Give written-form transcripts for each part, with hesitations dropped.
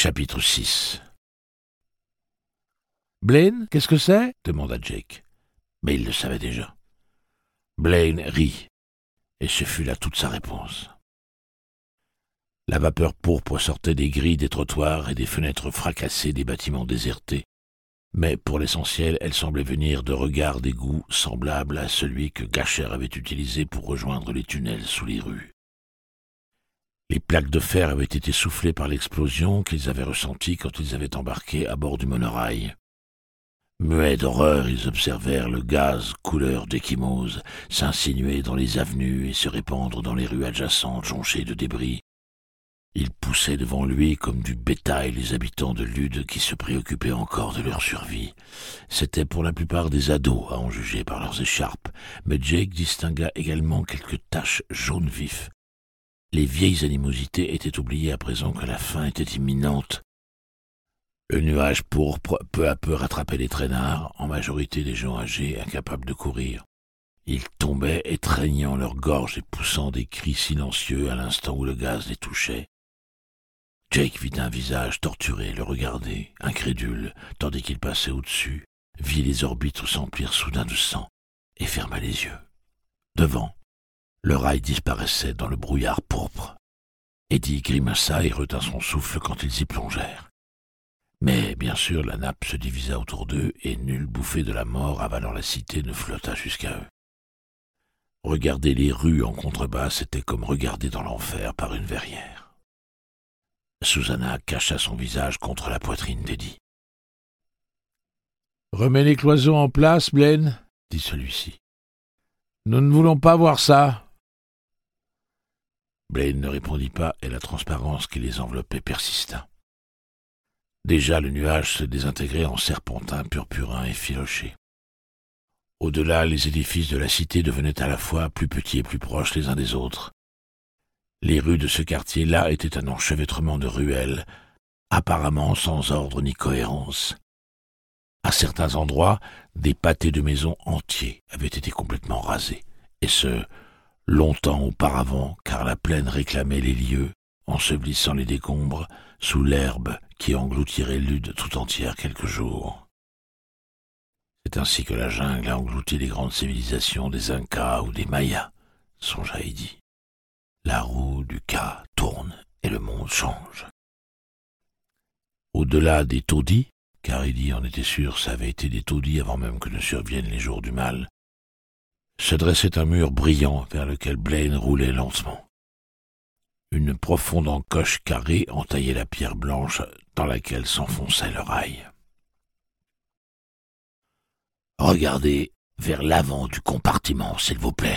Chapitre 6. « Blaine, qu'est-ce que c'est ?» demanda Jake. Mais il le savait déjà. Blaine rit, et ce fut là toute sa réponse. La vapeur pourpre sortait des grilles des trottoirs et des fenêtres fracassées des bâtiments désertés, mais pour l'essentiel, elle semblait venir de regards d'égout semblables à celui que Gacher avait utilisé pour rejoindre les tunnels sous les rues. Les plaques de fer avaient été soufflées par l'explosion qu'ils avaient ressentie quand ils avaient embarqué à bord du monorail. Muets d'horreur, ils observèrent le gaz couleur d'ecchymose s'insinuer dans les avenues et se répandre dans les rues adjacentes jonchées de débris. Il poussait devant lui comme du bétail les habitants de Lude qui se préoccupaient encore de leur survie. C'étaient pour la plupart des ados, à en juger par leurs écharpes, mais Jake distingua également quelques taches jaunes vifs. Les vieilles animosités étaient oubliées à présent que la fin était imminente. Le nuage pourpre peu à peu rattrapait les traînards, en majorité des gens âgés incapables de courir. Ils tombaient étreignant leurs gorges et poussant des cris silencieux à l'instant où le gaz les touchait. Jake vit un visage torturé le regarder, incrédule, tandis qu'il passait au-dessus, vit les orbites s'emplir soudain de sang et ferma les yeux. Devant, le rail disparaissait dans le brouillard pourpre. Eddie grimaça et retint son souffle quand ils y plongèrent. Mais, bien sûr, la nappe se divisa autour d'eux et nulle bouffée de la mort avalant la cité ne flotta jusqu'à eux. Regarder les rues en contrebasse était comme regarder dans l'enfer par une verrière. Susanna cacha son visage contre la poitrine d'Eddie. « Remets les cloisons en place, Blaine, » dit celui-ci. « Nous ne voulons pas voir ça. » Blaine ne répondit pas et la transparence qui les enveloppait persista. Déjà le nuage se désintégrait en serpentin purpurin et filoché. Au-delà, les édifices de la cité devenaient à la fois plus petits et plus proches les uns des autres. Les rues de ce quartier-là étaient un enchevêtrement de ruelles, apparemment sans ordre ni cohérence. À certains endroits, des pâtés de maisons entiers avaient été complètement rasés, et ce, longtemps auparavant, car la plaine réclamait les lieux, ensevelissant les décombres sous l'herbe qui engloutirait Lude tout entière quelques jours. C'est ainsi que la jungle a englouti les grandes civilisations des Incas ou des Mayas, songea Eddie. La roue du Ka tourne et le monde change. Au-delà des taudis, car Eddie en était sûr, ça avait été des taudis avant même que ne surviennent les jours du mal, se dressait un mur brillant vers lequel Blaine roulait lentement. Une profonde encoche carrée entaillait la pierre blanche dans laquelle s'enfonçait le rail. « Regardez vers l'avant du compartiment, s'il vous plaît. »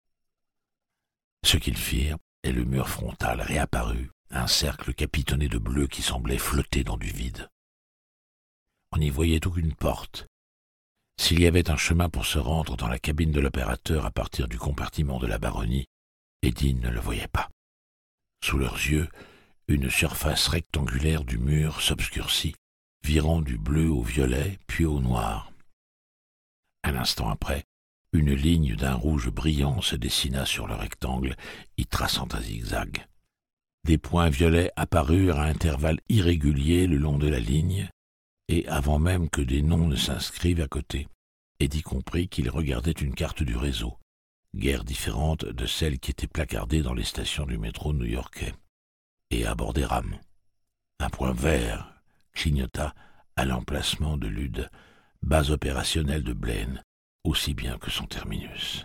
Ce qu'ils firent, et le mur frontal réapparut, un cercle capitonné de bleu qui semblait flotter dans du vide. On n'y voyait aucune porte. S'il y avait un chemin pour se rendre dans la cabine de l'opérateur à partir du compartiment de la baronnie, Eddie ne le voyait pas. Sous leurs yeux, une surface rectangulaire du mur s'obscurcit, virant du bleu au violet, puis au noir. Un instant après, une ligne d'un rouge brillant se dessina sur le rectangle, y traçant un zigzag. Des points violets apparurent à intervalles irréguliers le long de la ligne, et avant même que des noms ne s'inscrivent à côté, Eddie comprit qu'il regardait une carte du réseau, guère différente de celle qui était placardée dans les stations du métro new-yorkais, et à bord des rames. Un point vert clignota à l'emplacement de Lude, base opérationnelle de Blaine, aussi bien que son terminus.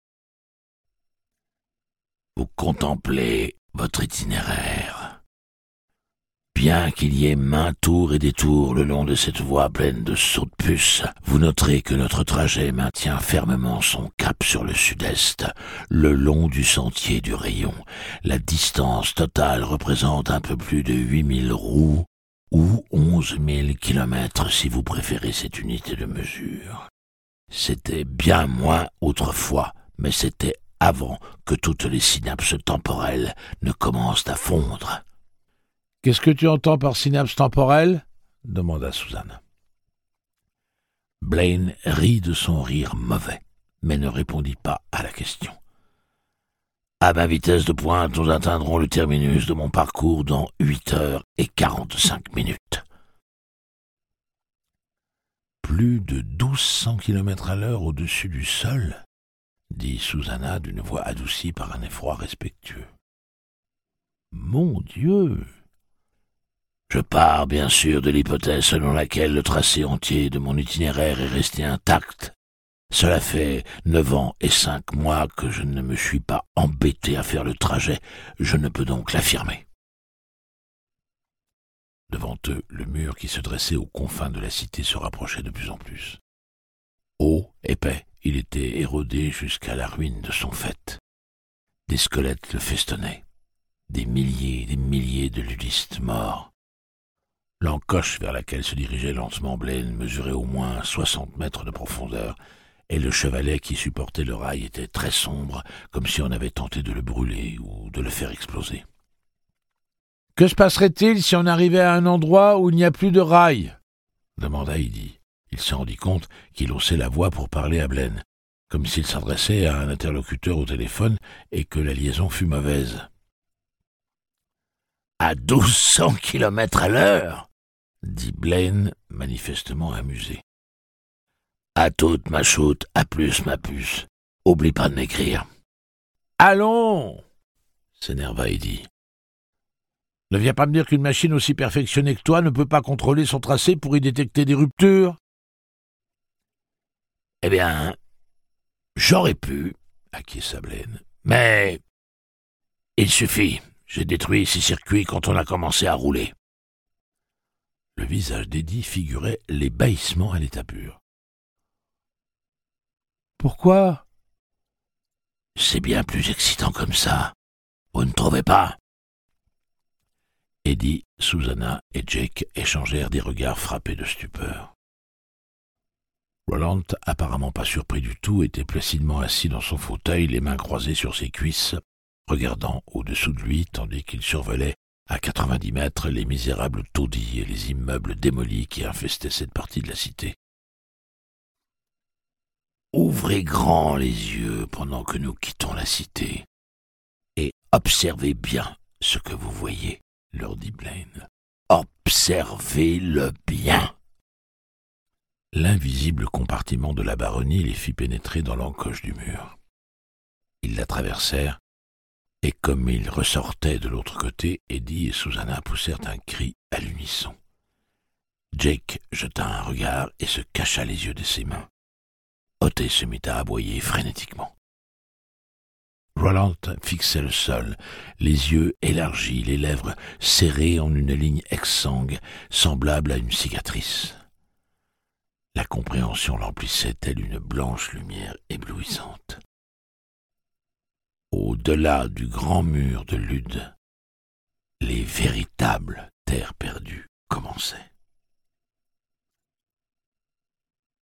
Vous contemplez votre itinéraire. Bien qu'il y ait maints tours et détours le long de cette voie pleine de sauts de puce, vous noterez que notre trajet maintient fermement son cap sur le sud-est, le long du sentier du rayon. La distance totale représente un peu plus de 8000 roues, ou 11 000 kilomètres si vous préférez cette unité de mesure. C'était bien moins autrefois, mais c'était avant que toutes les synapses temporelles ne commencent à fondre. « Qu'est-ce que tu entends par synapse temporelle ?» demanda Susanna. Blaine rit de son rire mauvais, mais ne répondit pas à la question. À ma vitesse de pointe, nous atteindrons le terminus de mon parcours dans 8h45. Plus de 1200 km à l'heure au-dessus du sol, dit Susanna d'une voix adoucie par un effroi respectueux. Mon Dieu! Je pars bien sûr de l'hypothèse selon laquelle le tracé entier de mon itinéraire est resté intact. Cela fait 9 ans et 5 mois que je ne me suis pas embêté à faire le trajet, je ne peux donc l'affirmer. Devant eux, le mur qui se dressait aux confins de la cité se rapprochait de plus en plus. Haut, épais, il était érodé jusqu'à la ruine de son faîte. Des squelettes le festonnaient, des milliers de ludistes morts. L'encoche vers laquelle se dirigeait lentement Blaine mesurait au moins 60 mètres de profondeur, et le chevalet qui supportait le rail était très sombre, comme si on avait tenté de le brûler ou de le faire exploser. « Que se passerait-il si on arrivait à un endroit où il n'y a plus de rail ?» demanda Eddy. Il se rendit compte qu'il haussait la voix pour parler à Blaine, comme s'il s'adressait à un interlocuteur au téléphone et que la liaison fût mauvaise. « À 1200 km à l'heure !» dit Blaine, manifestement amusé. « À toute ma choute, à plus ma puce. Oublie pas de m'écrire. »« Allons !» s'énerva Eddy. « Ne viens pas me dire qu'une machine aussi perfectionnée que toi ne peut pas contrôler son tracé pour y détecter des ruptures. »« Eh bien, j'aurais pu, » acquiesça Blaine. « Mais il suffit. J'ai détruit ces circuits quand on a commencé à rouler. » Le visage d'Eddy figurait l'ébahissement à l'état pur. « Pourquoi ? » ?»« C'est bien plus excitant comme ça. Vous ne trouvez pas ?» Eddy, Susanna et Jake échangèrent des regards frappés de stupeur. Roland, apparemment pas surpris du tout, était placidement assis dans son fauteuil, les mains croisées sur ses cuisses, regardant au-dessous de lui, tandis qu'il survolait à 90 mètres les misérables taudis et les immeubles démolis qui infestaient cette partie de la cité. « Ouvrez grand les yeux pendant que nous quittons la cité, et observez bien ce que vous voyez, » leur dit Blaine. « Observez-le bien !» L'invisible compartiment de la baronnie les fit pénétrer dans l'encoche du mur. Ils la traversèrent, et comme ils ressortaient de l'autre côté, Eddy et Susanna poussèrent un cri à l'unisson. Jake jeta un regard et se cacha les yeux de ses mains. Oté se mit à aboyer frénétiquement. Roland fixait le sol, les yeux élargis, les lèvres serrées en une ligne exsangue, semblable à une cicatrice. La compréhension l'emplissait telle une blanche lumière éblouissante. Au-delà du grand mur de Lude, les véritables